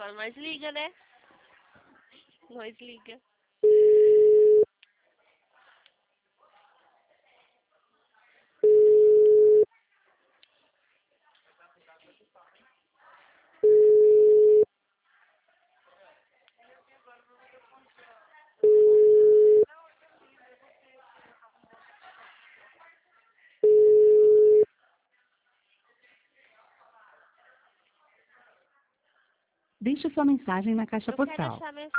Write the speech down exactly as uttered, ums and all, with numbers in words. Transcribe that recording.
Agora nós liga, né? Nós liga. Deixe sua mensagem na caixa Eu quero postal. deixar mensagem.